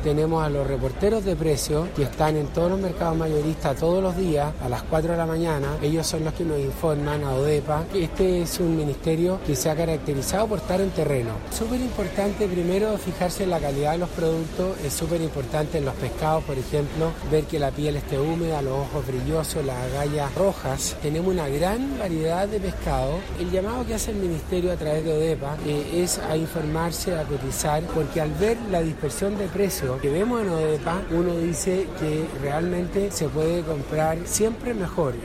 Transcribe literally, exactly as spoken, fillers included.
tenemos a los reporteros de precios que están en todos los mercados mayoristas todos los días a las cuatro de la mañana. Ellos son los que nos informan a ODEPA. Este es un ministerio que se ha caracterizado por estar en terreno. Súper importante primero fijarse en la calidad de los productos, es súper importante en los pescados, por ejemplo, ver que la piel esté húmeda, los ojos brillosos, las agallas rojas. Tenemos una gran variedad de pescado. El llamado que hace el ministerio a través de ODEPA eh, es a informarse, a cotizar, porque al ver la dispersión de precios que vemos en ODEPA, uno dice que realmente se puede comprar siempre mejor.